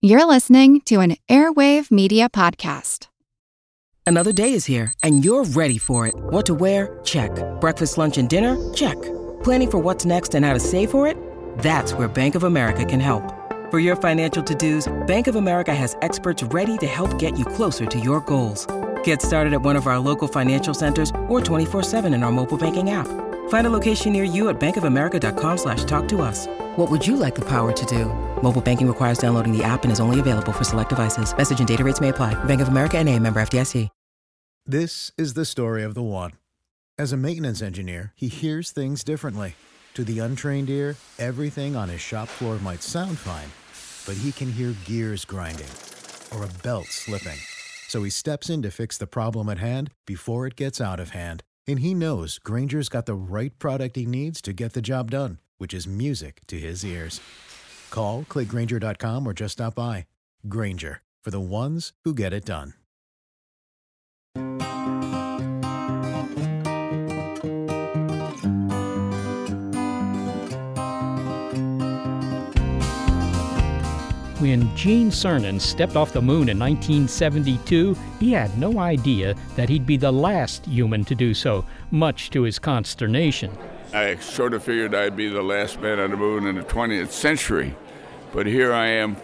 You're listening to an Airwave Media Podcast. Another day is here, and you're ready for it. What to wear? Check. Breakfast, lunch, and dinner? Check. Planning for what's next and how to save for it? That's where Bank of America can help. For your financial to-dos, Bank of America has experts ready to help get you closer to your goals. Get started at one of our local financial centers or 24/7 in our mobile banking app. Find a location near you at bankofamerica.com/talktous. What would you like the power to do? Mobile banking requires downloading the app and is only available for select devices. Message and data rates may apply. Bank of America N.A., member FDIC. This is the story of the one. As a maintenance engineer, he hears things differently. To the untrained ear, everything on his shop floor might sound fine, but he can hear gears grinding or a belt slipping. So he steps in to fix the problem at hand before it gets out of hand. And he knows Grainger's got the right product he needs to get the job done, which is music to his ears. Call, click Grainger.com, or just stop by. Grainger, for the ones who get it done. When Gene Cernan stepped off the moon in 1972, he had no idea that he'd be the last human to do so, much to his consternation. I sort of figured I'd be the last man on the moon in the 20th century. But here I am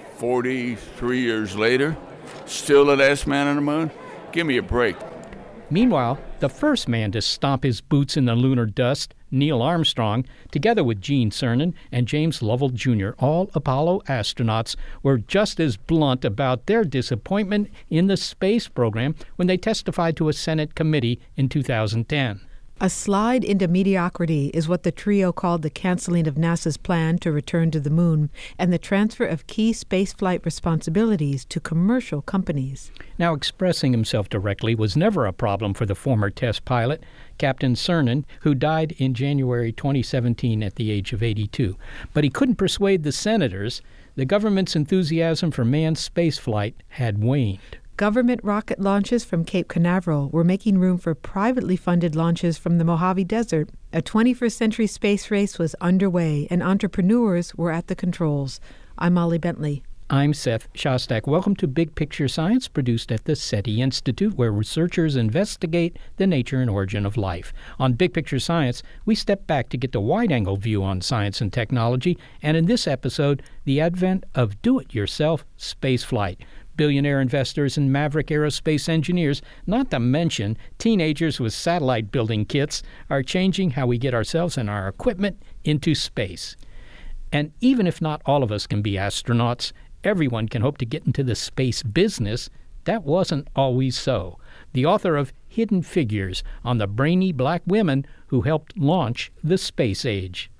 43 years later, still the last man on the moon? Give me a break. Meanwhile, the first man to stomp his boots in the lunar dust, Neil Armstrong, together with Gene Cernan and James Lovell Jr., all Apollo astronauts, were just as blunt about their disappointment in the space program when they testified to a Senate committee in 2010. A slide into mediocrity is what the trio called the canceling of NASA's plan to return to the moon and the transfer of key spaceflight responsibilities to commercial companies. Now, expressing himself directly was never a problem for the former test pilot, Captain Cernan, who died in January 2017 at the age of 82. But he couldn't persuade the senators. The government's enthusiasm for manned spaceflight had waned. Government rocket launches from Cape Canaveral were making room for privately funded launches from the Mojave Desert. A 21st century space race was underway, and entrepreneurs were at the controls. I'm Molly Bentley. I'm Seth Shostak. Welcome to Big Picture Science, produced at the SETI Institute, where researchers investigate the nature and origin of life. On Big Picture Science, we step back to get the wide-angle view on science and technology, and in this episode, the advent of do-it-yourself spaceflight. Billionaire investors and maverick aerospace engineers, not to mention teenagers with satellite building kits, are changing how we get ourselves and our equipment into space. And even if not all of us can be astronauts, everyone can hope to get into the space business. That wasn't always so. The author of Hidden Figures on the brainy black women who helped launch the space age.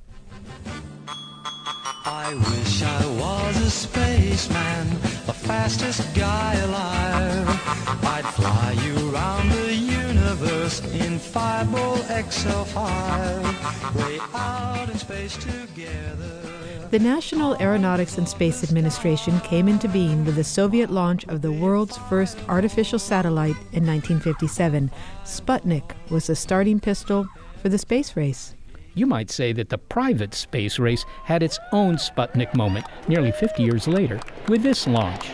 I wish I was a spaceman, the fastest guy alive. I'd fly you around the universe in Fireball XL5, way out in space together. The National Aeronautics and Space Administration came into being with the Soviet launch of the world's first artificial satellite in 1957. Sputnik was the starting pistol for the space race. You might say that the private space race had its own Sputnik moment nearly 50 years later with this launch.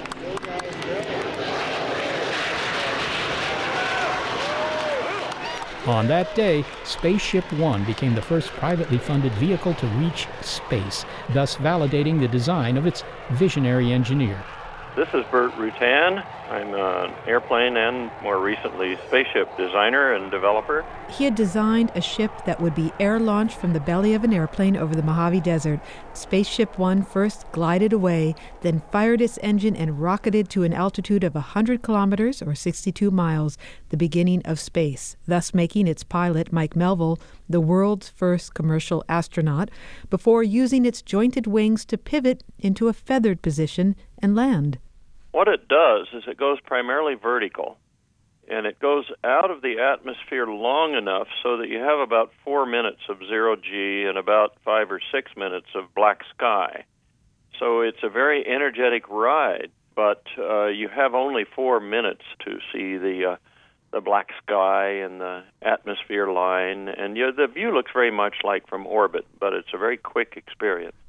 On that day, Spaceship One became the first privately funded vehicle to reach space, thus validating the design of its visionary engineer. This is Bert Rutan. I'm an airplane and, more recently, spaceship designer and developer. He had designed a ship that would be air-launched from the belly of an airplane over the Mojave Desert. Spaceship One first glided away, then fired its engine and rocketed to an altitude of 100 kilometers, or 62 miles, the beginning of space, thus making its pilot, Mike Melville, the world's first commercial astronaut, before using its jointed wings to pivot into a feathered position and land. What it does is it goes primarily vertical, and it goes out of the atmosphere long enough so that you have about 4 minutes of zero-G and about 5 or 6 minutes of black sky. So it's a very energetic ride, but you have only 4 minutes to see the black sky and the atmosphere line, and the view looks very much like from orbit, but it's a very quick experience.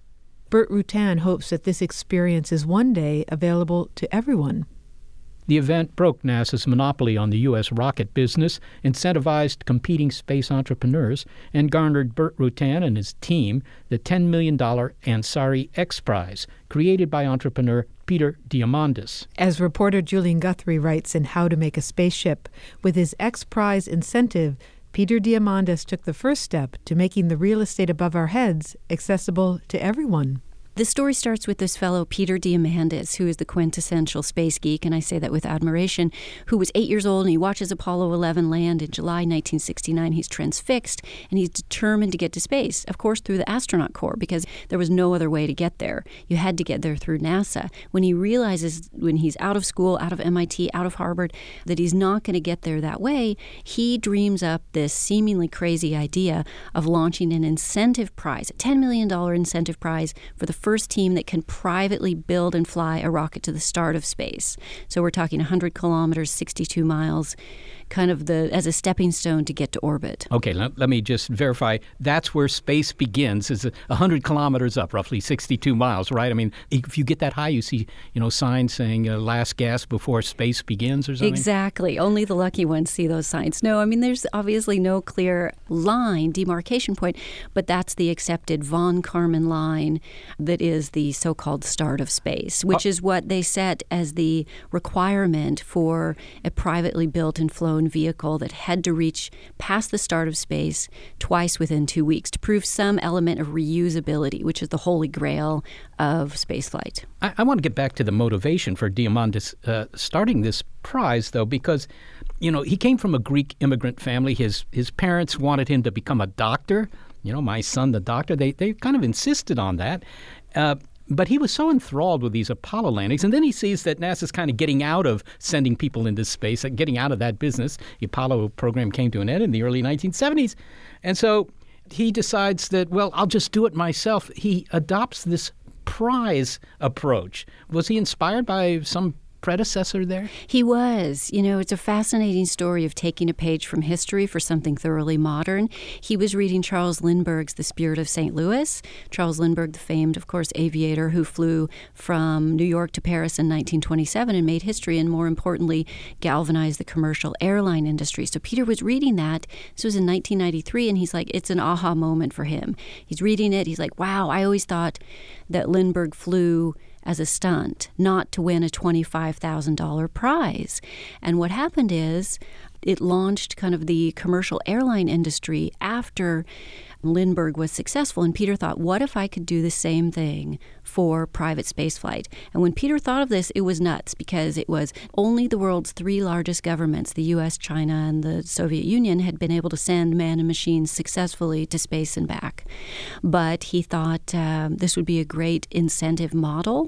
Burt Rutan hopes that this experience is one day available to everyone. The event broke NASA's monopoly on the U.S. rocket business, incentivized competing space entrepreneurs, and garnered Burt Rutan and his team the $10 million Ansari X Prize, created by entrepreneur Peter Diamandis. As reporter Julian Guthrie writes in How to Make a Spaceship, with his X Prize incentive, Peter Diamandis took the first step to making the real estate above our heads accessible to everyone. The story starts with this fellow, Peter Diamandis, who is the quintessential space geek, and I say that with admiration, who was 8 years old, and he watches Apollo 11 land in July 1969. He's transfixed, and he's determined to get to space, of course, through the astronaut corps, because there was no other way to get there. You had to get there through NASA. When he realizes, when he's out of school, out of MIT, out of Harvard, that he's not going to get there that way, he dreams up this seemingly crazy idea of launching an incentive prize, a $10 million incentive prize for the first team that can privately build and fly a rocket to the start of space. So we're talking 100 kilometers, 62 miles, kind of as a stepping stone to get to orbit. Okay, let me just verify. That's where space begins, is 100 kilometers up, roughly 62 miles, right? I mean, if you get that high, you see, signs saying last gasp before space begins or something? Exactly. Only the lucky ones see those signs. No, I mean, there's obviously no clear line, demarcation point, but that's the accepted von Karman line that is the so-called start of space, which is what they set as the requirement for a privately built and flown vehicle that had to reach past the start of space twice within 2 weeks to prove some element of reusability, which is the holy grail of spaceflight. I want to get back to the motivation for Diamandis starting this prize, though, because he came from a Greek immigrant family. His parents wanted him to become a doctor. My son, the doctor. They kind of insisted on that. But he was so enthralled with these Apollo landings, and then he sees that NASA's kind of getting out of sending people into space, getting out of that business. The Apollo program came to an end in the early 1970s. And so he decides that, well, I'll just do it myself. He adopts this prize approach. Was he inspired by some predecessor there? He was. It's a fascinating story of taking a page from history for something thoroughly modern. He was reading Charles Lindbergh's The Spirit of St. Louis. Charles Lindbergh, the famed, of course, aviator who flew from New York to Paris in 1927 and made history, and more importantly, galvanized the commercial airline industry. So Peter was reading that. This was in 1993, and he's like, it's an aha moment for him. He's reading it. He's like, wow, I always thought that Lindbergh flew as a stunt, not to win a $25,000 prize. And what happened is it launched kind of the commercial airline industry after Lindbergh was successful. And Peter thought, what if I could do the same thing for private spaceflight? And when Peter thought of this, it was nuts, because it was only the world's three largest governments, the U.S., China, and the Soviet Union, had been able to send man and machines successfully to space and back. But he thought this would be a great incentive model,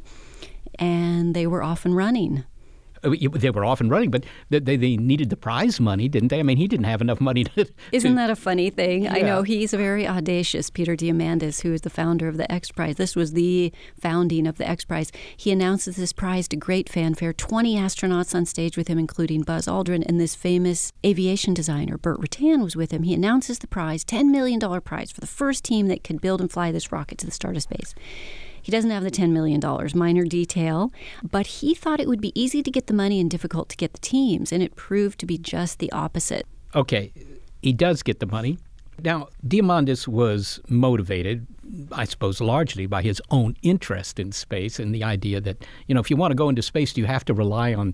and they were off and running. They were off and running, but they needed the prize money, didn't they? I mean, he didn't have enough money to... Isn't that a funny thing? Yeah. I know he's very audacious, Peter Diamandis, who is the founder of the X Prize. This was the founding of the X Prize. He announces this prize to great fanfare, 20 astronauts on stage with him, including Buzz Aldrin, and this famous aviation designer, Burt Rutan, was with him. He announces the prize, $10 million prize for the first team that could build and fly this rocket to the start of space. He doesn't have the $10 million, minor detail, but he thought it would be easy to get the money and difficult to get the teams, and it proved to be just the opposite. Okay, he does get the money. Now, Diamandis was motivated, I suppose, largely by his own interest in space and the idea that, if you want to go into space, you have to rely on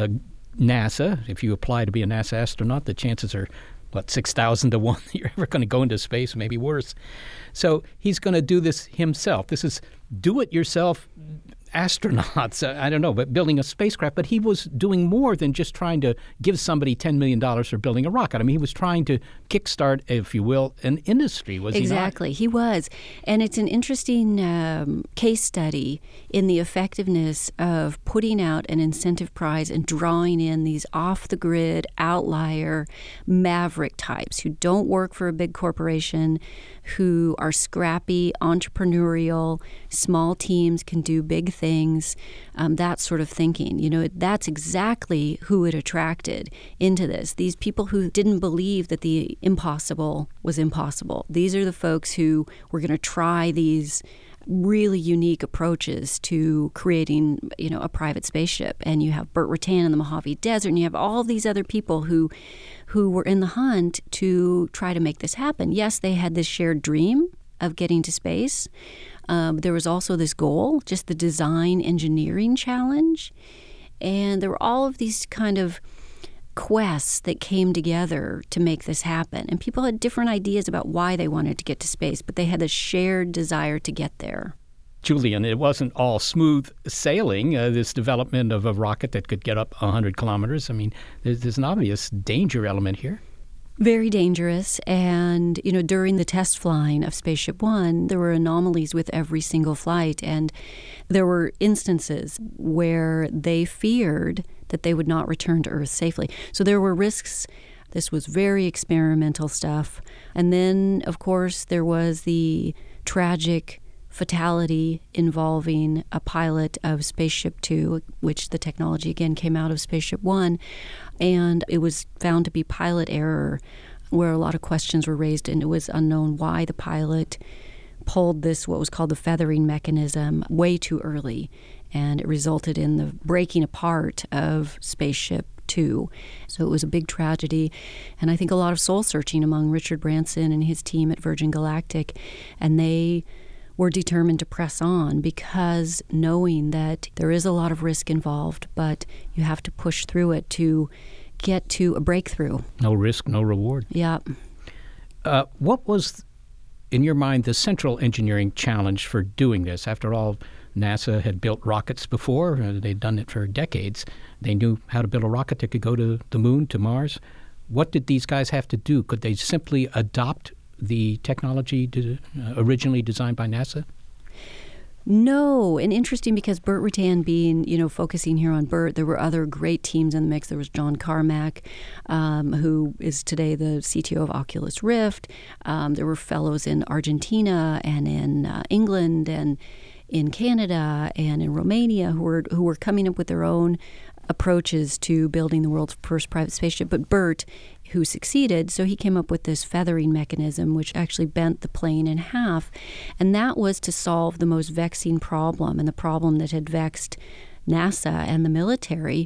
NASA. If you apply to be a NASA astronaut, the chances are 6,000 to 1 that you're ever going to go into space, maybe worse. So he's going to do this himself. This is do-it-yourself astronauts, I don't know, but building a spacecraft. But he was doing more than just trying to give somebody $10 million for building a rocket. I mean, he was trying to kickstart, if you will, an industry, was he not? Exactly, he was. And it's an interesting case study in the effectiveness of putting out an incentive prize and drawing in these off-the-grid, outlier, maverick types who don't work for a big corporation, who are scrappy, entrepreneurial, small teams can do big things, that sort of thinking. That's exactly who it attracted into this. These people who didn't believe that the impossible was impossible. These are the folks who were going to try these really unique approaches to creating, a private spaceship. And you have Burt Rutan in the Mojave Desert, and you have all these other people who were in the hunt to try to make this happen. Yes, they had this shared dream of getting to space. There was also this goal, just the design engineering challenge. And there were all of these kind of quests that came together to make this happen. And people had different ideas about why they wanted to get to space, but they had a shared desire to get there. Julian, it wasn't all smooth sailing, this development of a rocket that could get up 100 kilometers. I mean, there's an obvious danger element here. Very dangerous. And, during the test flying of Spaceship One, there were anomalies with every single flight. And there were instances where they feared that they would not return to Earth safely. So there were risks. This was very experimental stuff. And then, of course, there was the tragic fatality involving a pilot of Spaceship Two, which the technology again came out of Spaceship One. And it was found to be pilot error, where a lot of questions were raised, and it was unknown why the pilot pulled this, what was called the feathering mechanism, way too early. And it resulted in the breaking apart of Spaceship Two. So it was a big tragedy. And I think a lot of soul searching among Richard Branson and his team at Virgin Galactic. And they were determined to press on, because knowing that there is a lot of risk involved, but you have to push through it to get to a breakthrough. No risk, no reward. Yeah. What was, in your mind, the central engineering challenge for doing this? After all, NASA had built rockets before. They'd done it for decades. They knew how to build a rocket that could go to the moon, to Mars. What did these guys have to do? Could they simply adopt the technology originally designed by NASA? No, and interesting, because Burt Rutan being, focusing here on Burt, there were other great teams in the mix. There was John Carmack, who is today the CTO of Oculus Rift. There were fellows in Argentina and in England and in Canada and in Romania who were coming up with their own approaches to building the world's first private spaceship. But Burt, who succeeded, so he came up with this feathering mechanism, which actually bent the plane in half. And that was to solve the most vexing problem, and the problem that had vexed NASA and the military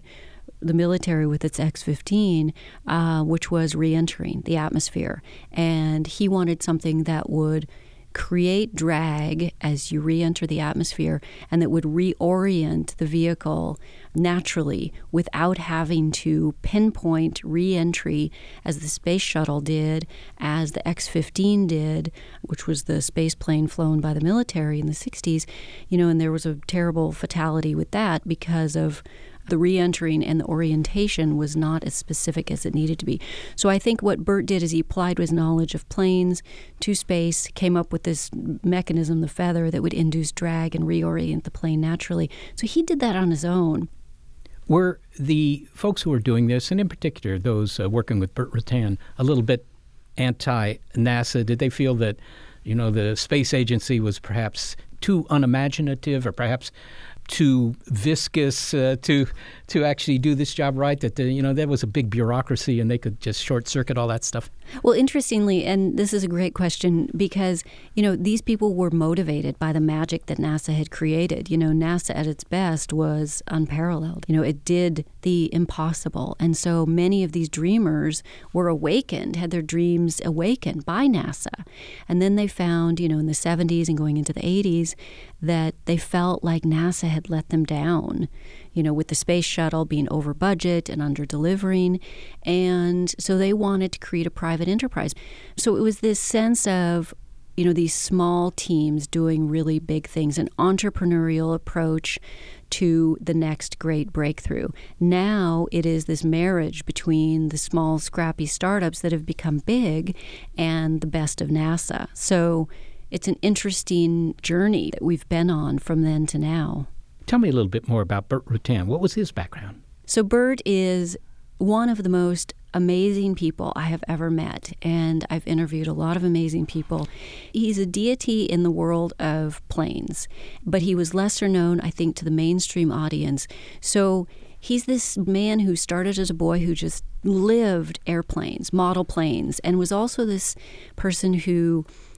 with its X-15, which was re-entering the atmosphere. And he wanted something that would create drag as you re-enter the atmosphere, and that would reorient the vehicle naturally without having to pinpoint re-entry as the space shuttle did, as the X-15 did, which was the space plane flown by the military in the 60s. And there was a terrible fatality with that because of the re-entering, and the orientation was not as specific as it needed to be. So I think what Burt did is he applied his knowledge of planes to space, came up with this mechanism, the feather, that would induce drag and reorient the plane naturally. So he did that on his own. Were the folks who were doing this, and in particular those working with Burt Rutan, a little bit anti-NASA? Did they feel that, the space agency was perhaps too unimaginative, or perhaps too viscous to actually do this job right, that there was a big bureaucracy and they could just short circuit all that stuff? Well, interestingly, and this is a great question, because these people were motivated by the magic that NASA had created. NASA at its best was unparalleled. It did the impossible, and so many of these dreamers were awakened, had their dreams awakened by NASA. And then they found, in the 70s and going into the 80s, that they felt like NASA had let them down, with the space shuttle being over budget and under delivering. And so they wanted to create a private enterprise. So it was this sense of, these small teams doing really big things, an entrepreneurial approach to the next great breakthrough. Now it is this marriage between the small, scrappy startups that have become big and the best of NASA. So it's an interesting journey that we've been on from then to now. Tell me a little bit more about Burt Rutan. What was his background? So Burt is one of the most amazing people I have ever met, and I've interviewed a lot of amazing people. He's a deity in the world of planes, but he was lesser known, I think, to the mainstream audience. So he's this man who started as a boy who just lived airplanes, model planes, and was also this person who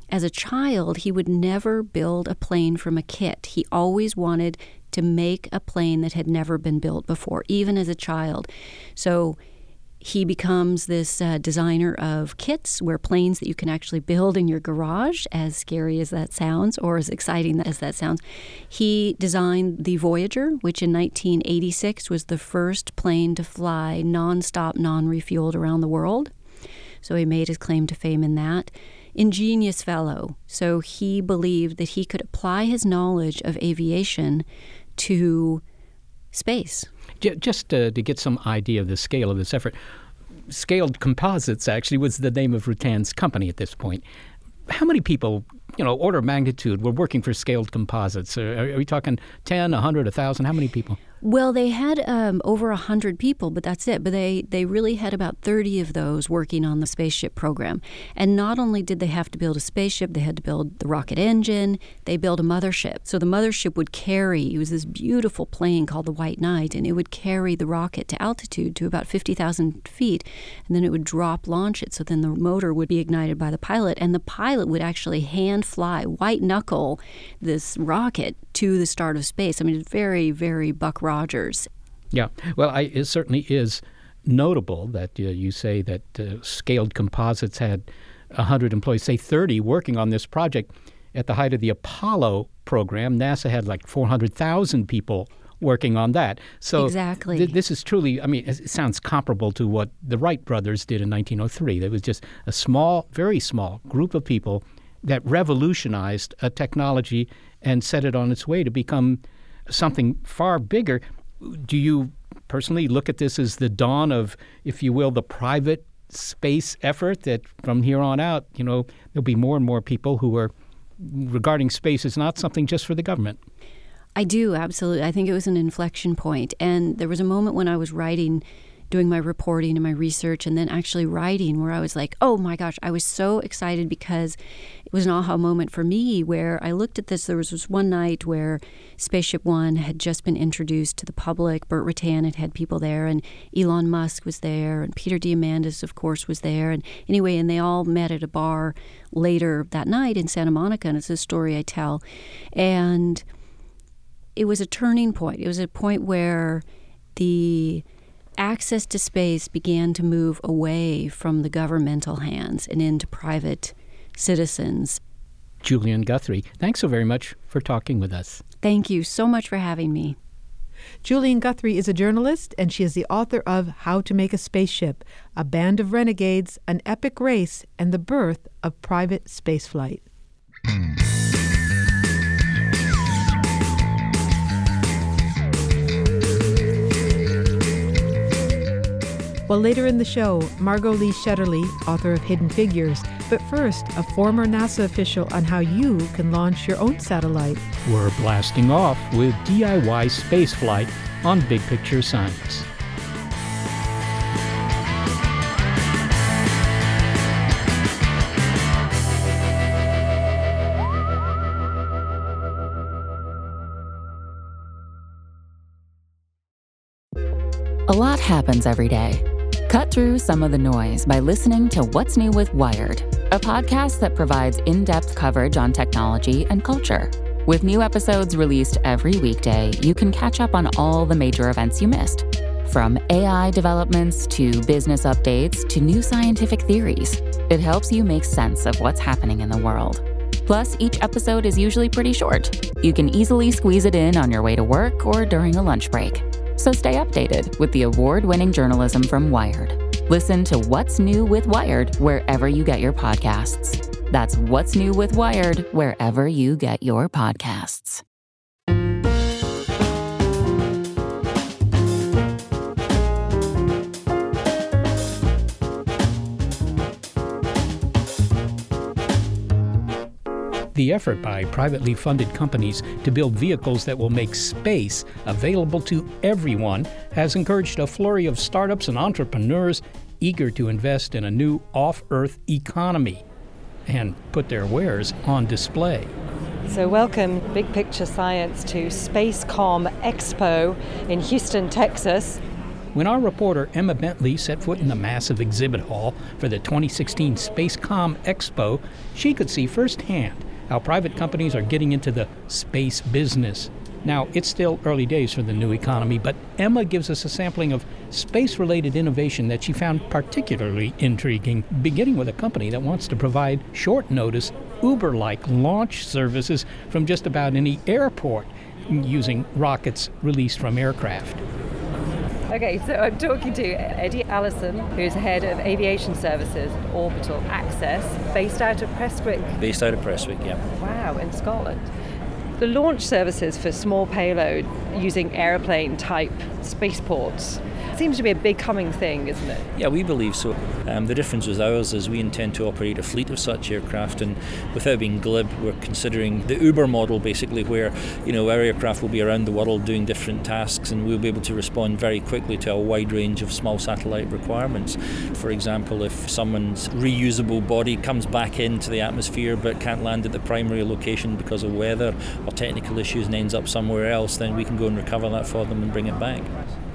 as a child, he would never build a plane from a kit. He always wanted to make a plane that had never been built before, even as a child. So he becomes this designer of kits, where planes that you can actually build in your garage, as scary as that sounds, or as exciting as that sounds. He designed the Voyager, which in 1986 was the first plane to fly nonstop, non-refueled around the world. So he made his claim to fame in that. Ingenious fellow. So he believed that he could apply his knowledge of aviation to space. Just to get some idea of the scale of this effort, Scaled Composites actually was the name of Rutan's company at this point. How many people, order of magnitude, were working for Scaled Composites? Are we talking 10, 100, 1,000? How many people? Well, they had over 100 people, but that's it. But they really had about 30 of those working on the spaceship program. And not only did they have to build a spaceship, they had to build the rocket engine. They built a mothership. So the mothership would carry, it was this beautiful plane called the White Knight, and it would carry the rocket to altitude to about 50,000 feet, and then it would launch it. So then the motor would be ignited by the pilot, and the pilot would actually hand fly, white knuckle this rocket to the start of space. I mean, it's very, very Buck Rogers. Yeah. Well, it certainly is notable that you say that Scaled Composites had 100 employees, say 30, working on this project. At the height of the Apollo program, NASA had like 400,000 people working on that. So exactly. This is truly, it sounds comparable to what the Wright brothers did in 1903. There was just a small, very small group of people that revolutionized a technology and set it on its way to become something far bigger. Do you personally look at this as the dawn of, if you will, the private space effort, that from here on out, there'll be more and more people who are regarding space as not something just for the government? I do, absolutely. I think it was an inflection point. And there was a moment when I was doing my reporting and my research and then actually writing, where I was like, oh my gosh, I was so excited, because it was an aha moment for me where I looked at this. There was this one night where Spaceship One had just been introduced to the public. Burt Rutan had people there, and Elon Musk was there, and Peter Diamandis, of course, was there. And anyway, and they all met at a bar later that night in Santa Monica, and it's a story I tell. And it was a turning point. It was a point where the access to space began to move away from the governmental hands and into private citizens. Julian Guthrie, thanks so very much for talking with us. Thank you so much for having me. Julian Guthrie is a journalist, and she is the author of How to Make a Spaceship, A Band of Renegades, An Epic Race, and the Birth of Private Spaceflight. Well, later in the show, Margot Lee Shetterly, author of Hidden Figures. But first, a former NASA official on how you can launch your own satellite. We're blasting off with DIY spaceflight on Big Picture Science. A lot happens every day. Cut through some of the noise by listening to What's New with Wired, a podcast that provides in-depth coverage on technology and culture. With new episodes released every weekday, you can catch up on all the major events you missed. From AI developments to business updates to new scientific theories, it helps you make sense of what's happening in the world. Plus, each episode is usually pretty short. You can easily squeeze it in on your way to work or during a lunch break. So stay updated with the award-winning journalism from Wired. Listen to What's New with Wired wherever you get your podcasts. That's What's New with Wired wherever you get your podcasts. The effort by privately funded companies to build vehicles that will make space available to everyone has encouraged a flurry of startups and entrepreneurs eager to invest in a new off-Earth economy and put their wares on display. So welcome, Big Picture Science, to SpaceCom Expo in Houston, Texas. When our reporter Emma Bentley set foot in the massive exhibit hall for the 2016 Spacecom Expo, she could see firsthand how private companies are getting into the space business. Now, it's still early days for the new economy, but Emma gives us a sampling of space-related innovation that she found particularly intriguing, beginning with a company that wants to provide short-notice, Uber-like launch services from just about any airport using rockets released from aircraft. Okay, so I'm talking to Eddie Allison, who's head of aviation services at Orbital Access, based out of Prestwick. Based out of Prestwick, yeah. Wow, in Scotland. The launch services for small payload using aeroplane-type spaceports seems to be a big coming thing, isn't it? Yeah, we believe so. The difference with ours is we intend to operate a fleet of such aircraft, and without being glib, we're considering the Uber model, basically, where our aircraft will be around the world doing different tasks, and we'll be able to respond very quickly to a wide range of small satellite requirements. For example, if someone's reusable body comes back into the atmosphere but can't land at the primary location because of weather or technical issues and ends up somewhere else, then we can go and recover that for them and bring it back.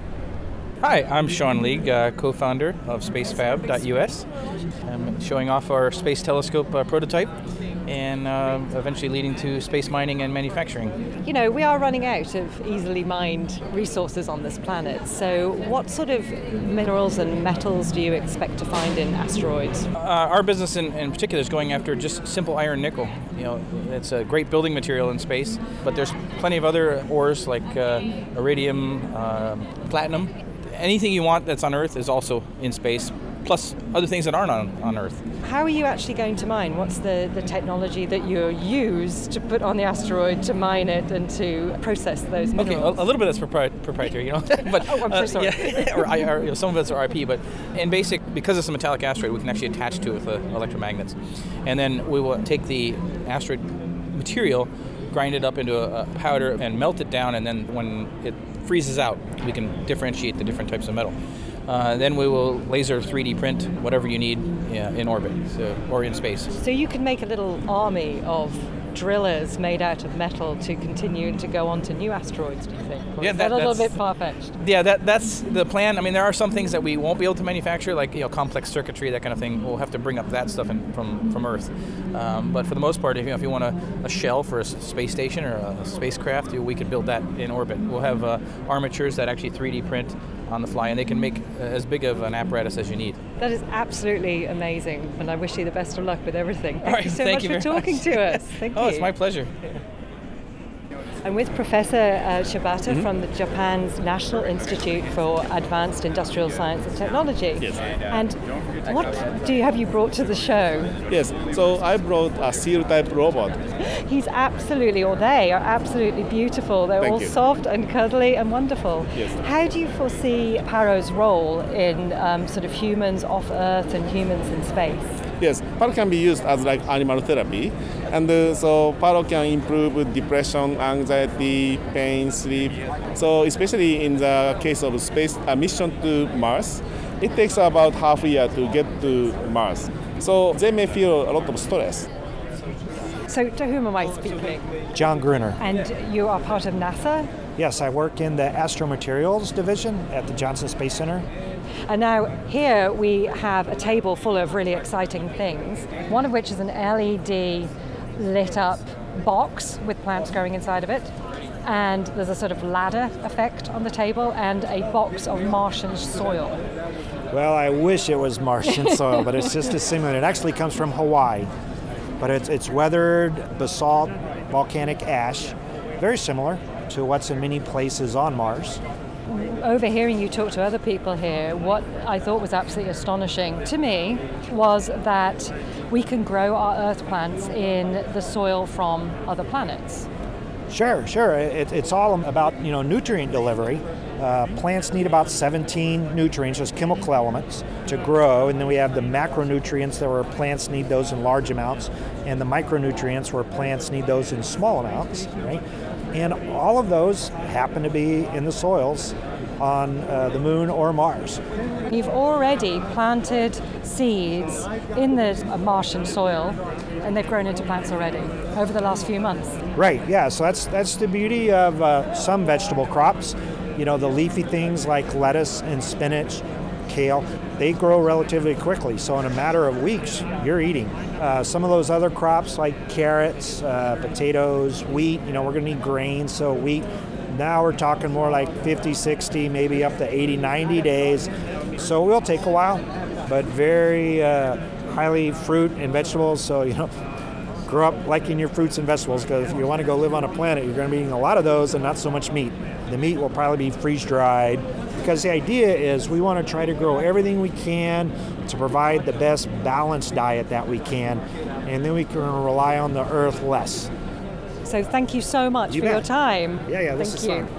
Hi, I'm Sean League, co-founder of SpaceFab.us. I'm showing off our space telescope prototype and eventually leading to space mining and manufacturing. We are running out of easily mined resources on this planet, so what sort of minerals and metals do you expect to find in asteroids? Our business in particular is going after just simple iron nickel. It's a great building material in space, but there's plenty of other ores like iridium, platinum. Anything you want that's on Earth is also in space, plus other things that aren't on Earth. How are you actually going to mine? What's the technology that you use to put on the asteroid to mine it and to process those minerals? Okay, a little bit that's proprietary, but oh, I'm so sorry. Or some of it's are IP, but in basic, because it's a metallic asteroid, we can actually attach to it with electromagnets, and then we will take the asteroid material, grind it up into a powder, and melt it down, and then when it freezes out, we can differentiate the different types of metal. Then we will laser 3D print whatever you need in orbit or in space. So you can make a little army of drillers made out of metal to continue to go on to new asteroids, do you think? Or is that a little bit far-fetched? Yeah, that's the plan. I mean, there are some things that we won't be able to manufacture, like complex circuitry, that kind of thing. We'll have to bring up that stuff from Earth. But for the most part, if you want a shell for a space station or a spacecraft, we could build that in orbit. We'll have armatures that actually 3D print on the fly, and they can make as big of an apparatus as you need. That is absolutely amazing, and I wish you the best of luck with everything. Thank you so much for talking to us. Thank you. Oh, it's my pleasure. I'm with Professor Shibata from Japan's National Institute for Advanced Industrial Science and Technology. Yes. And what have you brought to the show? Yes, so I brought a seal-type robot. They are absolutely beautiful. They're all soft and cuddly and wonderful. Yes. How do you foresee Paro's role in sort of humans off Earth and humans in space? Yes, Paro can be used as like animal therapy, and so Paro can improve depression, anxiety, pain, sleep. So especially in the case of space mission to Mars, it takes about half a year to get to Mars. So they may feel a lot of stress. So to whom am I speaking? John Gruner. And you are part of NASA? Yes, I work in the Astromaterials Division at the Johnson Space Center. And now here we have a table full of really exciting things, one of which is an LED lit up box with plants growing inside of it. And there's a sort of ladder effect on the table and a box of Martian soil. Well, I wish it was Martian soil, but it's just a simulant. It actually comes from Hawaii, but it's weathered basalt, volcanic ash, very similar to what's in many places on Mars. Overhearing you talk to other people here, what I thought was absolutely astonishing to me was that we can grow our Earth plants in the soil from other planets. Sure. It's all about nutrient delivery. Plants need about 17 nutrients, those chemical elements, to grow, and then we have the macronutrients where plants need those in large amounts, and the micronutrients where plants need those in small amounts, right? And all of those happen to be in the soils on the moon or Mars. You've already planted seeds in the Martian soil, and they've grown into plants already over the last few months. Right, yeah, so that's the beauty of some vegetable crops. The leafy things like lettuce and spinach, kale, they grow relatively quickly. So in a matter of weeks, you're eating. Some of those other crops like carrots, potatoes, wheat, we're going to need grains, so wheat. Now we're talking more like 50, 60, maybe up to 80, 90 days. So it will take a while, but very highly fruit and vegetables. So, grow up liking your fruits and vegetables, because if you want to go live on a planet, you're going to be eating a lot of those and not so much meat. The meat will probably be freeze-dried, because the idea is we want to try to grow everything we can to provide the best balanced diet that we can, and then we can rely on the earth less. So thank you so much for your time. Yeah, this is fun.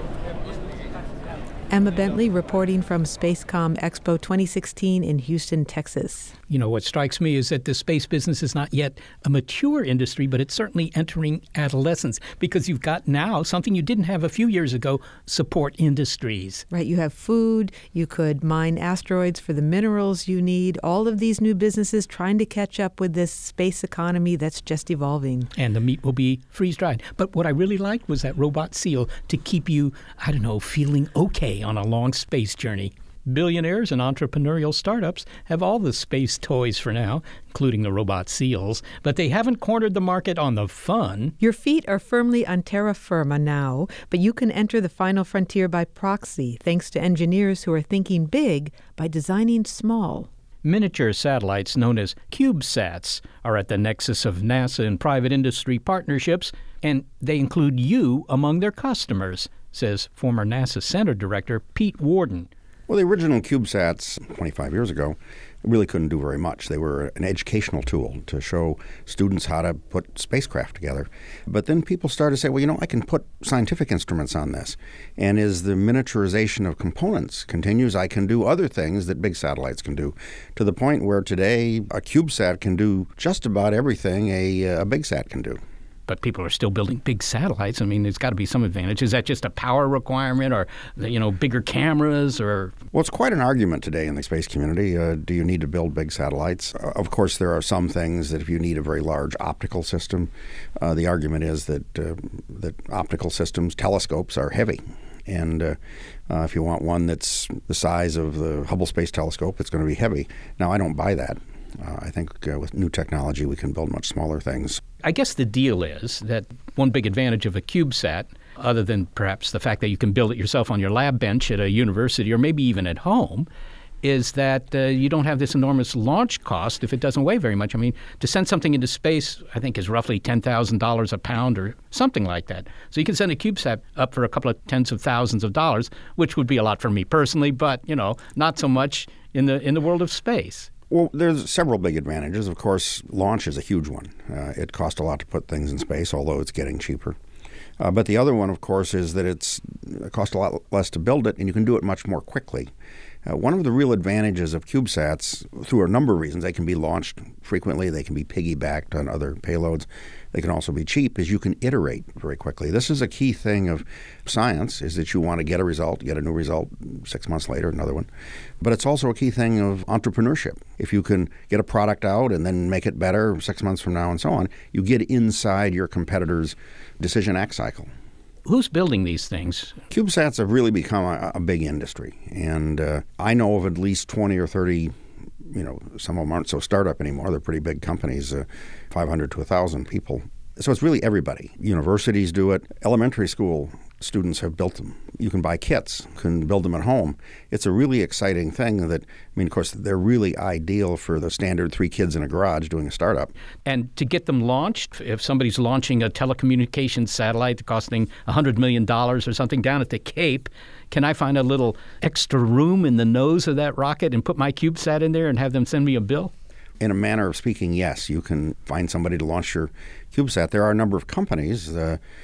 Emma Bentley reporting from Spacecom Expo 2016 in Houston, Texas. What strikes me is that the space business is not yet a mature industry, but it's certainly entering adolescence, because you've got now something you didn't have a few years ago, support industries. Right, you have food, you could mine asteroids for the minerals you need, all of these new businesses trying to catch up with this space economy that's just evolving. And the meat will be freeze-dried. But what I really liked was that robot seal to keep you, feeling okay on a long space journey. Billionaires and entrepreneurial startups have all the space toys for now, including the robot seals, but they haven't cornered the market on the fun. Your feet are firmly on terra firma now, but you can enter the final frontier by proxy, thanks to engineers who are thinking big by designing small. Miniature satellites known as CubeSats are at the nexus of NASA and private industry partnerships, and they include you among their customers, says former NASA Center Director Pete Worden. Well, the original CubeSats 25 years ago really couldn't do very much. They were an educational tool to show students how to put spacecraft together. But then people started to say, well, I can put scientific instruments on this. And as the miniaturization of components continues, I can do other things that big satellites can do, to the point where today a CubeSat can do just about everything a big sat can do. But people are still building big satellites. There's got to be some advantage. Is that just a power requirement, or, bigger cameras, or? Well, it's quite an argument today in the space community. Do you need to build big satellites? Of course, there are some things that if you need a very large optical system, the argument is that optical systems, telescopes, are heavy. And if you want one that's the size of the Hubble Space Telescope, it's going to be heavy. Now, I don't buy that. I think with new technology, we can build much smaller things. I guess the deal is that one big advantage of a CubeSat, other than perhaps the fact that you can build it yourself on your lab bench at a university or maybe even at home, is that you don't have this enormous launch cost if it doesn't weigh very much. To send something into space, I think, is roughly $10,000 a pound or something like that. So you can send a CubeSat up for a couple of tens of thousands of dollars, which would be a lot for me personally, but, not so much in the world of space. Well, there's several big advantages. Of course, launch is a huge one. It costs a lot to put things in space, although it's getting cheaper. But the other one, of course, is that it costs a lot less to build it, and you can do it much more quickly. One of the real advantages of CubeSats, through a number of reasons, they can be launched frequently, they can be piggybacked on other payloads, they can also be cheap, is you can iterate very quickly. This is a key thing of science, is that you want to get a result, get a new result, 6 months later, another one. But it's also a key thing of entrepreneurship. If you can get a product out and then make it better 6 months from now and so on, you get inside your competitor's Decision X cycle. Who's building these things? CubeSats have really become a big industry. And I know of at least 20 or 30, some of them aren't so startup anymore. They're pretty big companies, 500 to 1,000 people. So it's really everybody. Universities do it. Elementary school students have built them. You can buy kits, can build them at home. It's a really exciting thing that, of course, they're really ideal for the standard 3 kids in a garage doing a startup. And to get them launched, if somebody's launching a telecommunications satellite costing $100 million or something down at the Cape, can I find a little extra room in the nose of that rocket and put my CubeSat in there and have them send me a bill? In a manner of speaking, yes. You can find somebody to launch your CubeSat. There are a number of companies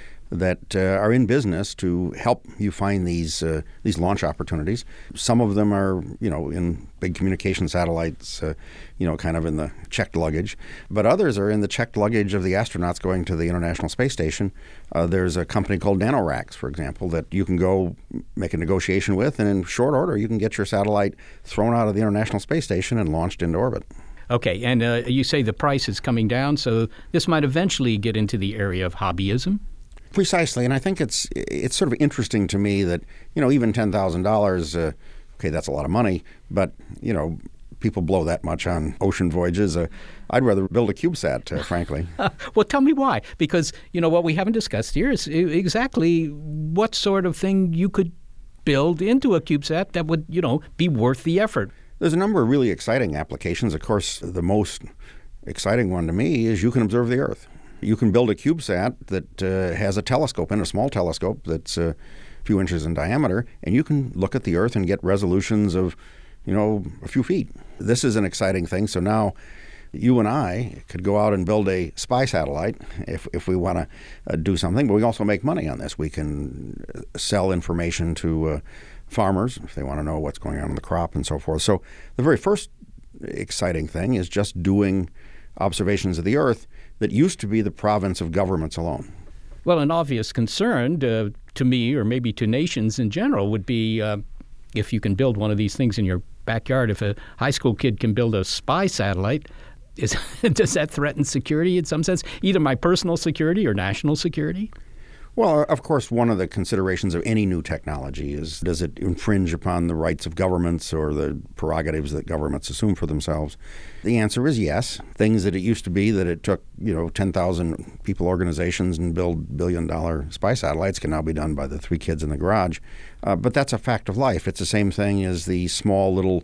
that are in business to help you find these launch opportunities. Some of them are, in big communication satellites, kind of in the checked luggage. But others are in the checked luggage of the astronauts going to the International Space Station. There's a company called NanoRacks, for example, that you can go make a negotiation with, and in short order, you can get your satellite thrown out of the International Space Station and launched into orbit. Okay, and you say the price is coming down, so this might eventually get into the area of hobbyism? Precisely, and I think it's sort of interesting to me that, even $10,000, okay, that's a lot of money, but, people blow that much on ocean voyages. I'd rather build a CubeSat, frankly. Well, tell me why. Because, what we haven't discussed here is exactly what sort of thing you could build into a CubeSat that would, be worth the effort. There's a number of really exciting applications. Of course, the most exciting one to me is you can observe the Earth. You can build a CubeSat that has a telescope in, a small telescope that's a few inches in diameter, and you can look at the Earth and get resolutions of, a few feet. This is an exciting thing. So now you and I could go out and build a spy satellite if we want to do something, but we also make money on this. We can sell information to farmers if they want to know what's going on in the crop and so forth. So the very first exciting thing is just doing observations of the Earth that used to be the province of governments alone. Well, an obvious concern to me, or maybe to nations in general, would be if you can build one of these things in your backyard. If a high school kid can build a spy satellite, does that threaten security in some sense, either my personal security or national security? Well, of course, one of the considerations of any new technology is, does it infringe upon the rights of governments or the prerogatives that governments assume for themselves? The answer is yes. Things that it used to be that it took, 10,000 people organizations and build billion-dollar spy satellites can now be done by the three kids in the garage. But that's a fact of life. It's the same thing as the small little,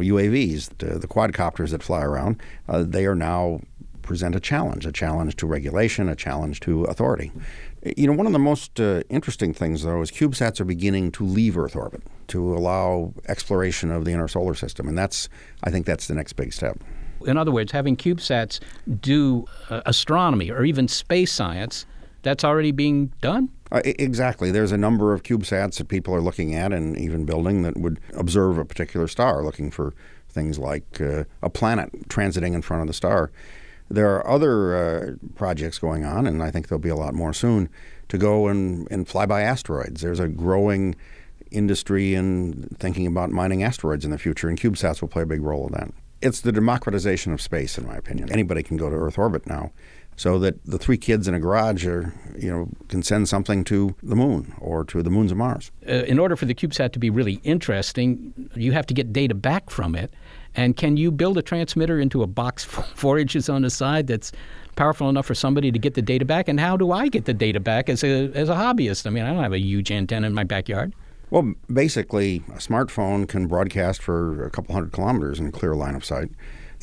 UAVs, the quadcopters that fly around. They are now present a challenge to regulation, a challenge to authority. One of the most interesting things, though, is CubeSats are beginning to leave Earth orbit to allow exploration of the inner solar system. And I think that's the next big step. In other words, having CubeSats do astronomy or even space science, that's already being done? Exactly. There's a number of CubeSats that people are looking at and even building that would observe a particular star, looking for things like a planet transiting in front of the star. There are other projects going on, and I think there'll be a lot more soon, to go and fly by asteroids. There's a growing industry in thinking about mining asteroids in the future, and CubeSats will play a big role in that. It's the democratization of space, in my opinion. Anybody can go to Earth orbit now, so that the three kids in a garage can send something to the moon or to the moons of Mars. In order for the CubeSat to be really interesting, you have to get data back from it. And can you build a transmitter into a box 4 inches on the side that's powerful enough for somebody to get the data back? And how do I get the data back as a hobbyist? I mean, I don't have a huge antenna in my backyard. Well, basically, a smartphone can broadcast for a couple hundred kilometers in a clear line of sight.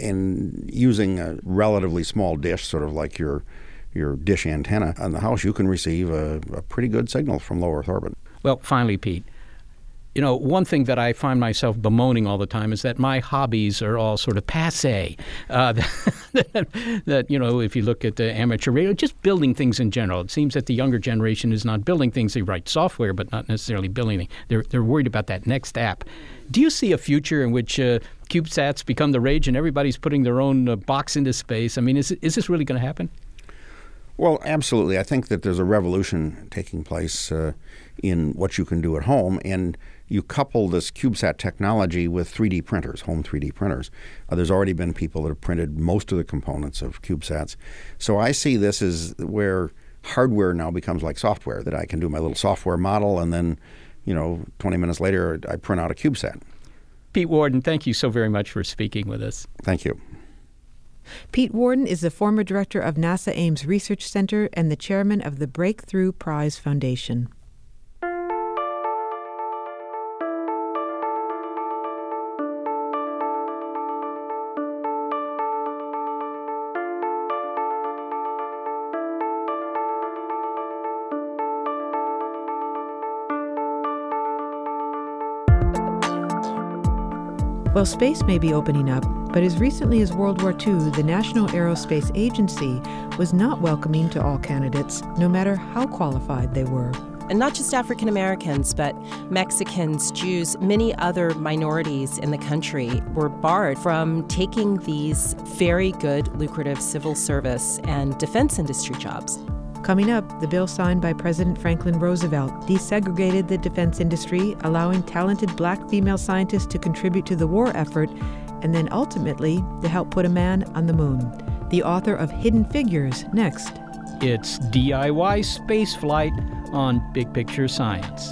And using a relatively small dish, sort of like your dish antenna on the house, you can receive a pretty good signal from low Earth orbit. Well, finally, Pete, one thing that I find myself bemoaning all the time is that my hobbies are all sort of passé. That if you look at the amateur radio, just building things in general, it seems that the younger generation is not building things. They write software, but not necessarily building. They're worried about that next app. Do you see a future in which CubeSats become the rage and everybody's putting their own box into space? I mean, is this really going to happen? Well, absolutely. I think that there's a revolution taking place in what you can do at home, and you couple this CubeSat technology with 3D printers, home 3D printers. There's already been people that have printed most of the components of CubeSats. So I see this as where hardware now becomes like software, that I can do my little software model and then, 20 minutes later I print out a CubeSat. Pete Worden, thank you so very much for speaking with us. Thank you. Pete Worden is the former director of NASA Ames Research Center and the chairman of the Breakthrough Prize Foundation. Well, space may be opening up, but as recently as World War II, the National Aerospace Agency was not welcoming to all candidates, no matter how qualified they were. And not just African Americans, but Mexicans, Jews, many other minorities in the country were barred from taking these very good, lucrative civil service and defense industry jobs. Coming up, the bill signed by President Franklin Roosevelt desegregated the defense industry, allowing talented black female scientists to contribute to the war effort, and then ultimately to help put a man on the moon. The author of Hidden Figures, next. It's DIY Spaceflight on Big Picture Science.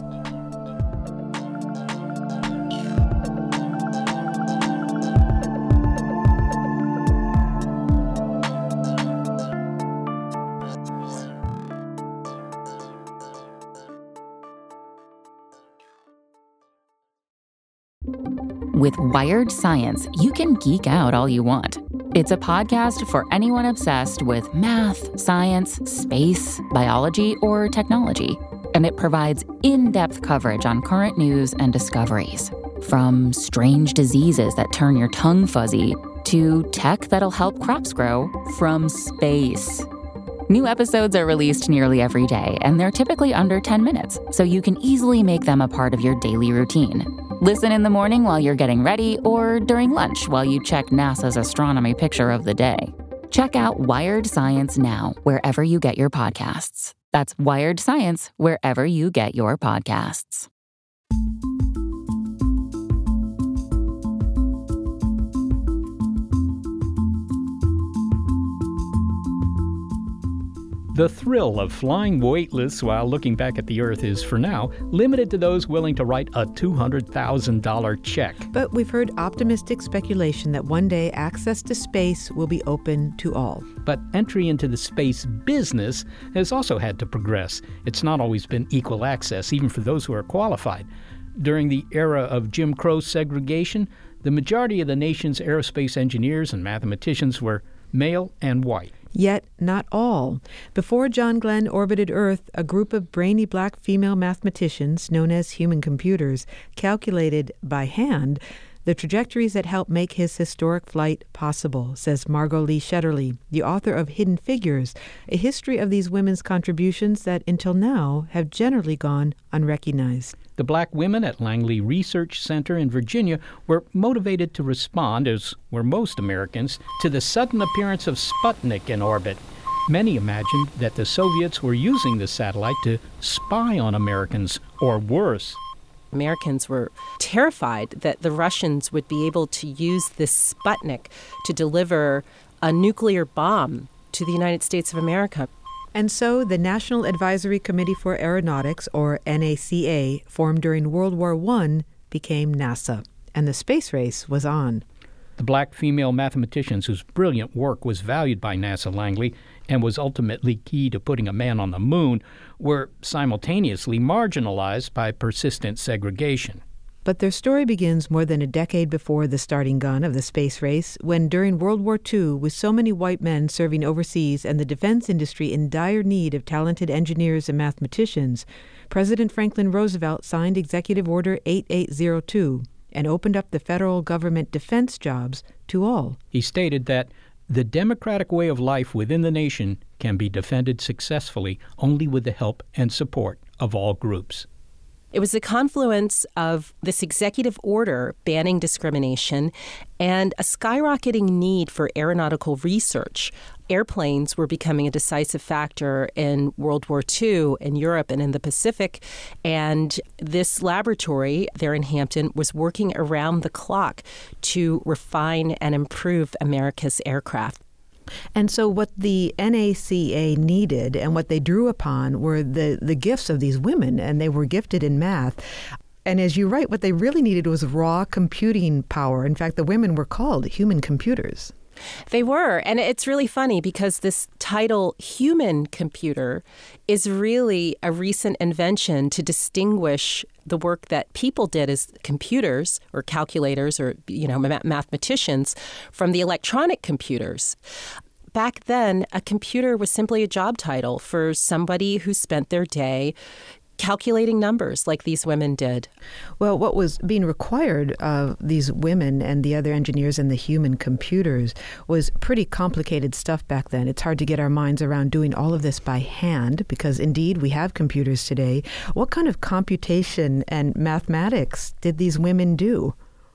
With Wired Science, you can geek out all you want. It's a podcast for anyone obsessed with math, science, space, biology, or technology. And it provides in-depth coverage on current news and discoveries. From strange diseases that turn your tongue fuzzy to tech that'll help crops grow from space. New episodes are released nearly every day, and they're typically under 10 minutes, so you can easily make them a part of your daily routine. Listen in the morning while you're getting ready or during lunch while you check NASA's astronomy picture of the day. Check out Wired Science now, wherever you get your podcasts. That's Wired Science, wherever you get your podcasts. The thrill of flying weightless while looking back at the Earth is, for now, limited to those willing to write a $200,000 check. But we've heard optimistic speculation that one day access to space will be open to all. But entry into the space business has also had to progress. It's not always been equal access, even for those who are qualified. During the era of Jim Crow segregation, the majority of the nation's aerospace engineers and mathematicians were male and white. Yet not all. Before John Glenn orbited Earth, a group of brainy black female mathematicians, known as human computers, calculated by hand the trajectories that helped make his historic flight possible, says Margot Lee Shetterly, the author of Hidden Figures, a history of these women's contributions that until now have generally gone unrecognized. The black women at Langley Research Center in Virginia were motivated to respond, as were most Americans, to the sudden appearance of Sputnik in orbit. Many imagined that the Soviets were using the satellite to spy on Americans, or worse. Americans were terrified that the Russians would be able to use this Sputnik to deliver a nuclear bomb to the United States of America. And so the National Advisory Committee for Aeronautics, or NACA, formed during World War I, became NASA, and the space race was on. The black female mathematicians whose brilliant work was valued by NASA Langley and was ultimately key to putting a man on the moon were simultaneously marginalized by persistent segregation. But their story begins more than a decade before the starting gun of the space race, when during World War II, with so many white men serving overseas and the defense industry in dire need of talented engineers and mathematicians, President Franklin Roosevelt signed Executive Order 8802 and opened up the federal government defense jobs to all. He stated that the democratic way of life within the nation can be defended successfully only with the help and support of all groups. It was a confluence of this executive order banning discrimination and a skyrocketing need for aeronautical research. Airplanes were becoming a decisive factor in World War II in Europe and in the Pacific, and this laboratory there in Hampton was working around the clock to refine and improve America's aircraft. And so what the NACA needed and what they drew upon were the gifts of these women, and they were gifted in math. And as you write, what they really needed was raw computing power. In fact, the women were called human computers. They were. And it's really funny because this title, human computer, is really a recent invention to distinguish the work that people did as computers or calculators or, mathematicians from the electronic computers. Back then, a computer was simply a job title for somebody who spent their day calculating numbers like these women did. Well, what was being required of these women and the other engineers and the human computers was pretty complicated stuff back then. It's hard to get our minds around doing all of this by hand because, indeed, we have computers today. What kind of computation and mathematics did these women do?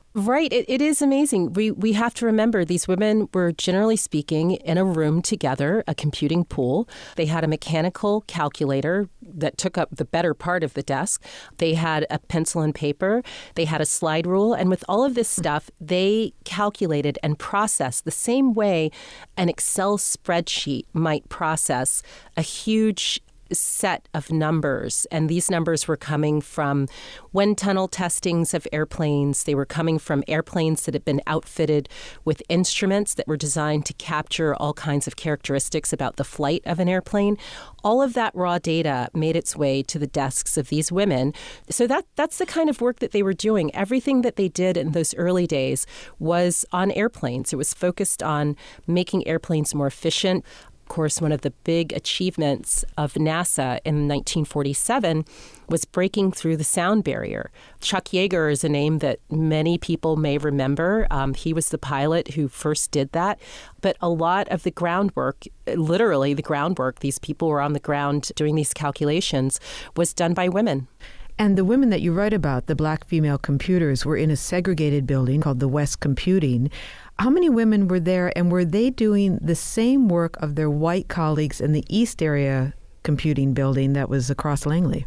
Right. It is amazing. We have to remember these women were, generally speaking, in a room together, a computing pool. They had a mechanical calculator that took up the better part of the desk. They had a pencil and paper. They had a slide rule. And with all of this stuff, they calculated and processed the same way an Excel spreadsheet might process a huge set of numbers, and these numbers were coming from wind tunnel testings of airplanes. They were coming from airplanes that had been outfitted with instruments that were designed to capture all kinds of characteristics about the flight of an airplane. All of that raw data made its way to the desks of these women. So that's the kind of work that they were doing. Everything that they did in those early days was on airplanes. It was focused on making airplanes more efficient. Of course, one of the big achievements of NASA in 1947 was breaking through the sound barrier. Chuck Yeager is a name that many people may remember. He was the pilot who first did that. But a lot of the groundwork, literally the groundwork, these people were on the ground doing these calculations, was done by women. And the women that you write about, the black female computers, were in a segregated building called the West Computing. How many women were there, and were they doing the same work of their white colleagues in the East Area Computing building that was across Langley?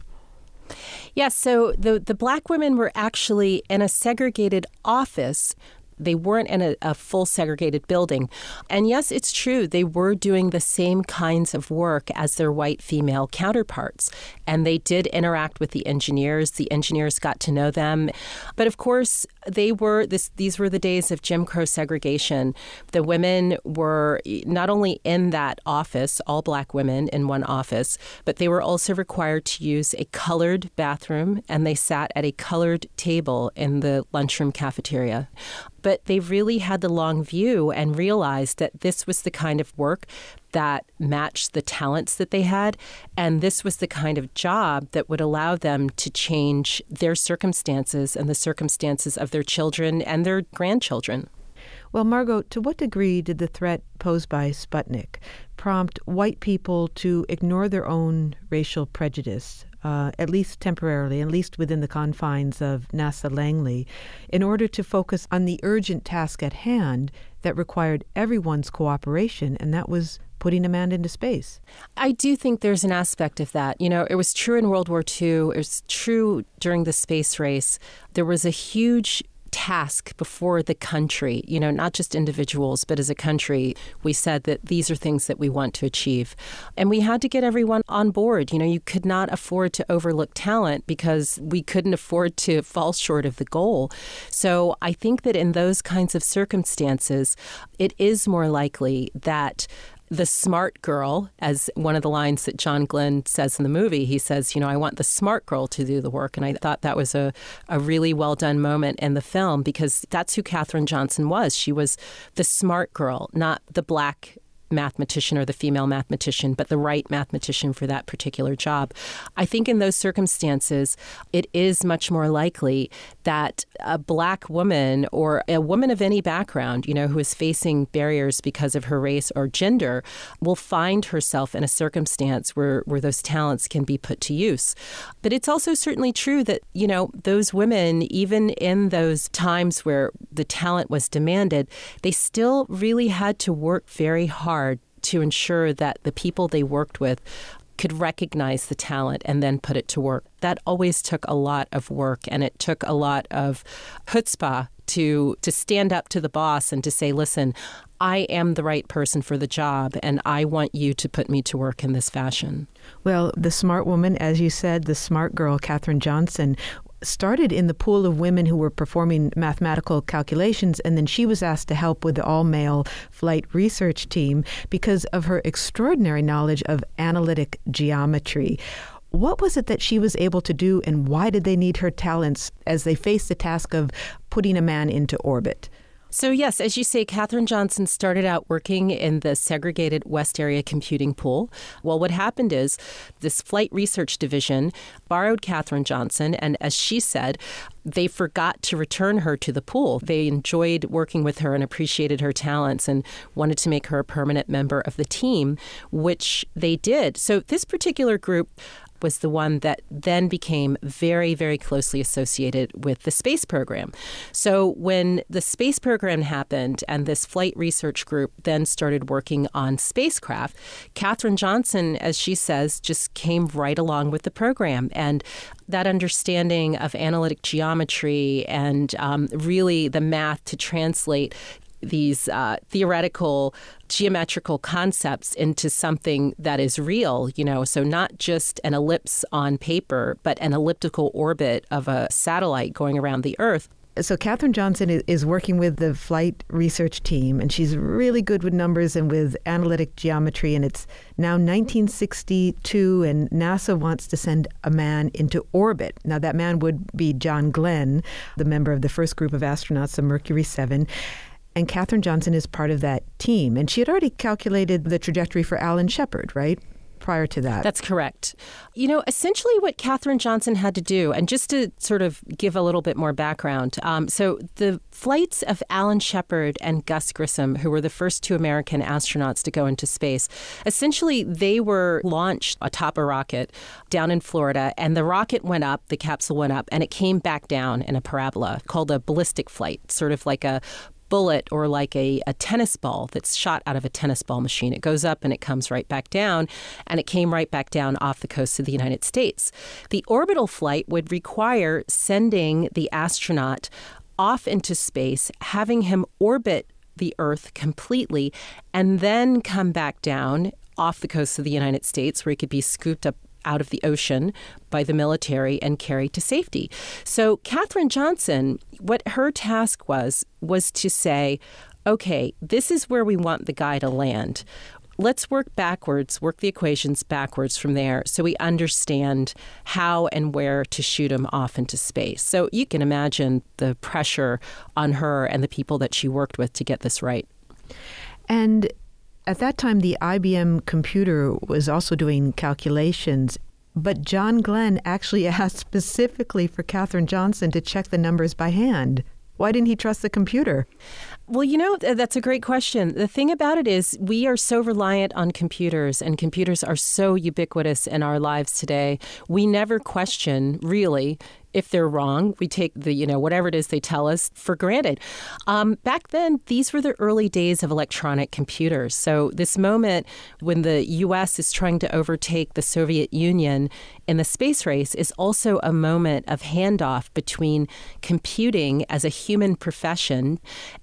Yes, so the black women were actually in a segregated office. They weren't in a full segregated building. And yes, it's true, they were doing the same kinds of work as their white female counterparts. And they did interact with the engineers. The engineers got to know them. But of course, these were the days of Jim Crow segregation. The women were not only in that office, all black women in one office, but they were also required to use a colored bathroom, and they sat at a colored table in the lunchroom cafeteria. But they really had the long view and realized that this was the kind of work that matched the talents that they had. And this was the kind of job that would allow them to change their circumstances and the circumstances of their children and their grandchildren. Well, Margot, to what degree did the threat posed by Sputnik prompt white people to ignore their own racial prejudice, at least temporarily, at least within the confines of NASA Langley, in order to focus on the urgent task at hand that required everyone's cooperation, and that was putting a man into space? I do think there's an aspect of that. You know, it was true in World War II. It was true during the space race. There was a huge task before the country, you know, not just individuals, but as a country, we said that these are things that we want to achieve. And we had to get everyone on board. You know, you could not afford to overlook talent because we couldn't afford to fall short of the goal. So I think that in those kinds of circumstances, it is more likely that the smart girl, as one of the lines that John Glenn says in the movie, he says, you know, I want the smart girl to do the work. And I thought that was a really well done moment in the film, because that's who Katherine Johnson was. She was the smart girl, not the black mathematician or the female mathematician, but the right mathematician for that particular job. I think in those circumstances, it is much more likely that a black woman or a woman of any background, you know, who is facing barriers because of her race or gender, will find herself in a circumstance where those talents can be put to use. But it's also certainly true that, you know, those women, even in those times where the talent was demanded, they still really had to work very hard to ensure that the people they worked with could recognize the talent and then put it to work. That always took a lot of work, and it took a lot of chutzpah to stand up to the boss and to say, listen, I am the right person for the job, and I want you to put me to work in this fashion. Well, the smart woman, as you said, the smart girl, Katherine Johnson, started in the pool of women who were performing mathematical calculations, and then she was asked to help with the all-male flight research team because of her extraordinary knowledge of analytic geometry. What was it that she was able to do, and why did they need her talents as they faced the task of putting a man into orbit? So yes, as you say, Katherine Johnson started out working in the segregated West Area Computing Pool. Well, what happened is this flight research division borrowed Katherine Johnson, and as she said, they forgot to return her to the pool. They enjoyed working with her and appreciated her talents and wanted to make her a permanent member of the team, which they did. So this particular group was the one that then became very, very closely associated with the space program. So when the space program happened and this flight research group then started working on spacecraft, Katherine Johnson, as she says, just came right along with the program. And that understanding of analytic geometry and really the math to translate these theoretical geometrical concepts into something that is real, so not just an ellipse on paper, but an elliptical orbit of a satellite going around the Earth. So Katherine Johnson is working with the flight research team, and she's really good with numbers and with analytic geometry, and it's now 1962, and NASA wants to send a man into orbit. Now, that man would be John Glenn, the member of the first group of astronauts, the Mercury 7. And Katherine Johnson is part of that team. And she had already calculated the trajectory for Alan Shepard, right? Prior to that. That's correct. Essentially what Katherine Johnson had to do, and just to sort of give a little bit more background, so the flights of Alan Shepard and Gus Grissom, who were the first two American astronauts to go into space, essentially they were launched atop a rocket down in Florida, and the rocket went up, the capsule went up, and it came back down in a parabola called a ballistic flight, sort of like a bullet or like a tennis ball that's shot out of a tennis ball machine. It goes up and it comes right back down, and it came right back down off the coast of the United States. The orbital flight would require sending the astronaut off into space, having him orbit the Earth completely, and then come back down off the coast of the United States where he could be scooped up out of the ocean by the military and carried to safety. So Katherine Johnson, what her task was to say, okay, this is where we want the guy to land. Let's work backwards, work the equations backwards from there so we understand how and where to shoot him off into space. So you can imagine the pressure on her and the people that she worked with to get this right. And at that time, the IBM computer was also doing calculations, but John Glenn actually asked specifically for Katherine Johnson to check the numbers by hand. Why didn't he trust the computer? Well, that's a great question. The thing about it is we are so reliant on computers, and computers are so ubiquitous in our lives today. We never question, really, if they're wrong. We take the, whatever it is they tell us for granted. Back then, these were the early days of electronic computers. So this moment when the U.S. is trying to overtake the Soviet Union in the space race is also a moment of handoff between computing as a human profession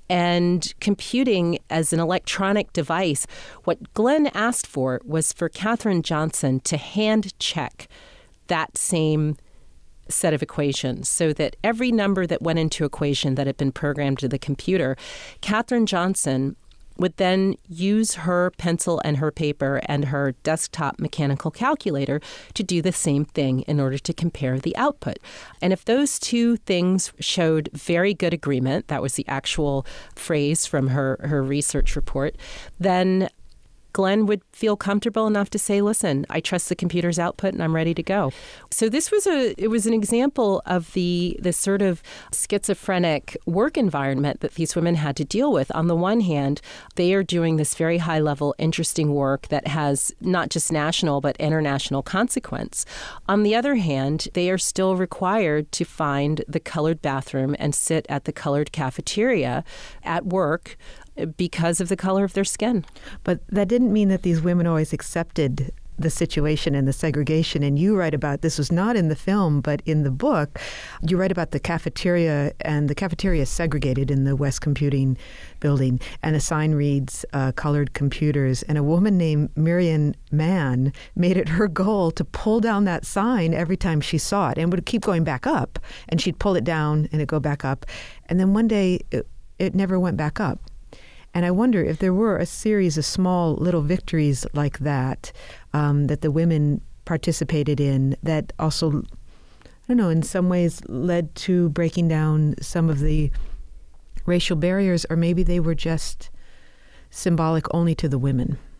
and computing as an electronic device. What Glenn asked for was for Katherine Johnson to hand check that same set of equations so that every number that went into equation that had been programmed to the computer, Katherine Johnson would then use her pencil and her paper and her desktop mechanical calculator to do the same thing in order to compare the output. And if those two things showed very good agreement, that was the actual phrase from her research report, then Glenn would feel comfortable enough to say, listen, I trust the computer's output and I'm ready to go. So this was an example of the sort of schizophrenic work environment that these women had to deal with. On the one hand, they are doing this very high level, interesting work that has not just national but international consequence. On the other hand, they are still required to find the colored bathroom and sit at the colored cafeteria at work because of the color of their skin. But that didn't mean that these women always accepted the situation and the segregation. And you write about, this was not in the film, but in the book, you write about the cafeteria, and the cafeteria is segregated in the West Computing building. And a sign reads, colored computers. And a woman named Miriam Mann made it her goal to pull down that sign every time she saw it, and would keep going back up. And she'd pull it down and it'd go back up. And then one day it never went back up. And I wonder if there were a series of small little victories like that that the women participated in that also, I don't know, in some ways led to breaking down some of the racial barriers, or maybe they were just symbolic only to the women.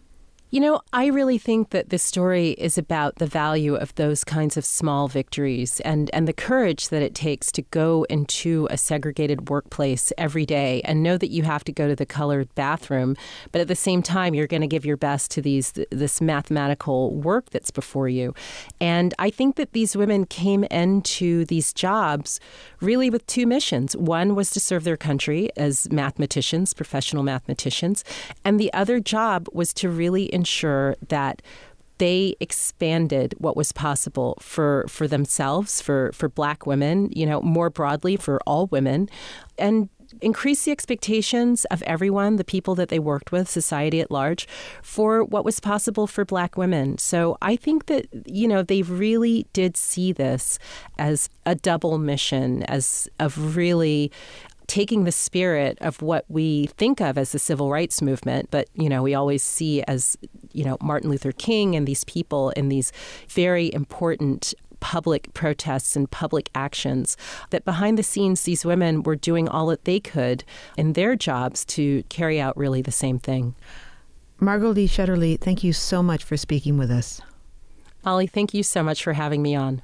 You know, I really think that this story is about the value of those kinds of small victories and the courage that it takes to go into a segregated workplace every day and know that you have to go to the colored bathroom, but at the same time, you're going to give your best to this mathematical work that's before you. And I think that these women came into these jobs really with two missions. One was to serve their country as mathematicians, professional mathematicians, and the other job was to really ensure that they expanded what was possible for themselves, for Black women, more broadly for all women, and increase the expectations of everyone, the people that they worked with, society at large, for what was possible for Black women. So I think that, they really did see this as a double mission, of really taking the spirit of what we think of as the civil rights movement, but, we always see as, Martin Luther King and these people in these very important public protests and public actions, that behind the scenes, these women were doing all that they could in their jobs to carry out really the same thing. Margot Lee Shetterly, thank you so much for speaking with us. Molly, thank you so much for having me on.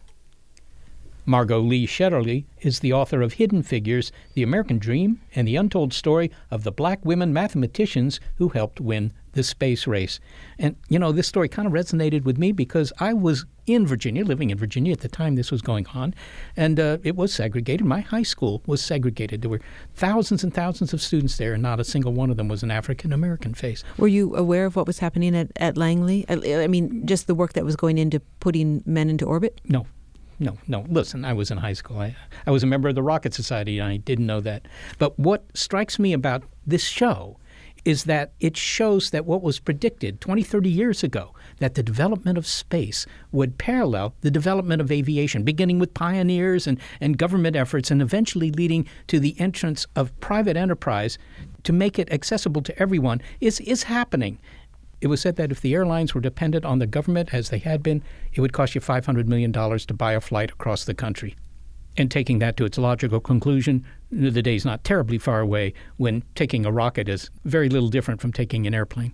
Margot Lee Shetterly is the author of Hidden Figures, The American Dream, and the Untold Story of the Black Women Mathematicians Who Helped Win the Space Race. And, this story kind of resonated with me because I was in Virginia, living in Virginia at the time this was going on, and it was segregated. My high school was segregated. There were thousands and thousands of students there, and not a single one of them was an African-American face. Were you aware of what was happening at Langley? I mean, just the work that was going into putting men into orbit? No. Listen, I was in high school. I was a member of the Rocket Society, and I didn't know that. But what strikes me about this show is that it shows that what was predicted 20, 30 years ago, that the development of space would parallel the development of aviation, beginning with pioneers and government efforts and eventually leading to the entrance of private enterprise to make it accessible to everyone, is happening. It was said that if the airlines were dependent on the government, as they had been, it would cost you $500 million to buy a flight across the country. And taking that to its logical conclusion, the day's not terribly far away when taking a rocket is very little different from taking an airplane.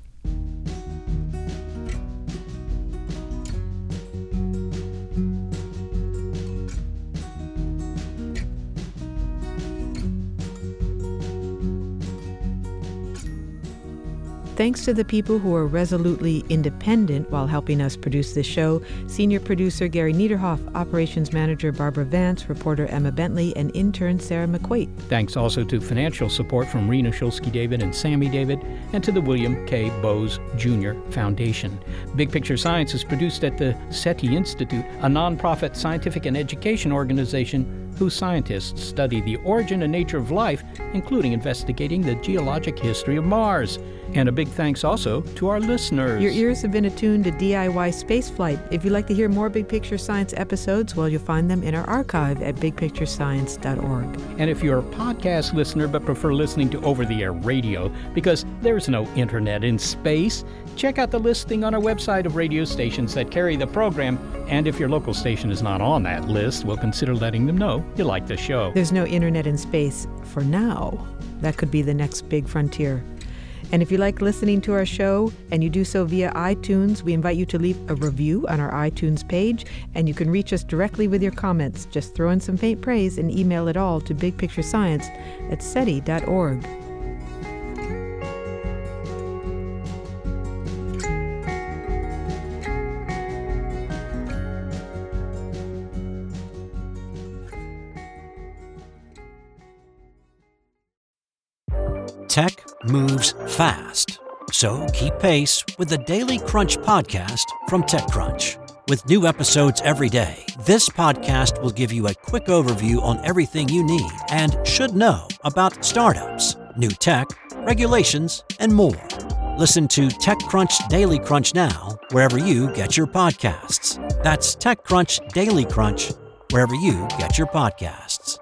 Thanks to the people who are resolutely independent while helping us produce this show: senior producer Gary Niederhoff, operations manager Barbara Vance, reporter Emma Bentley, and intern Sarah McQuaid. Thanks also to financial support from Rena Shulsky-David and Sammy David, and to the William K. Bowes Jr. Foundation. Big Picture Science is produced at the SETI Institute, a nonprofit scientific and education organization whose scientists study the origin and nature of life, including investigating the geologic history of Mars. And a big thanks also to our listeners. Your ears have been attuned to DIY Spaceflight. If you'd like to hear more Big Picture Science episodes, well, you'll find them in our archive at bigpicturescience.org. And if you're a podcast listener but prefer listening to over-the-air radio because there's no internet in space, check out the listing on our website of radio stations that carry the program. And if your local station is not on that list, we'll consider letting them know you like the show. There's no internet in space for now. That could be the next big frontier. And if you like listening to our show and you do so via iTunes, we invite you to leave a review on our iTunes page, and you can reach us directly with your comments. Just throw in some faint praise and email it all to bigpicturescience@seti.org. Tech moves fast, so keep pace with the Daily Crunch podcast from TechCrunch. With new episodes every day, this podcast will give you a quick overview on everything you need and should know about startups, new tech, regulations, and more. Listen to TechCrunch Daily Crunch now, wherever you get your podcasts. That's TechCrunch Daily Crunch, wherever you get your podcasts.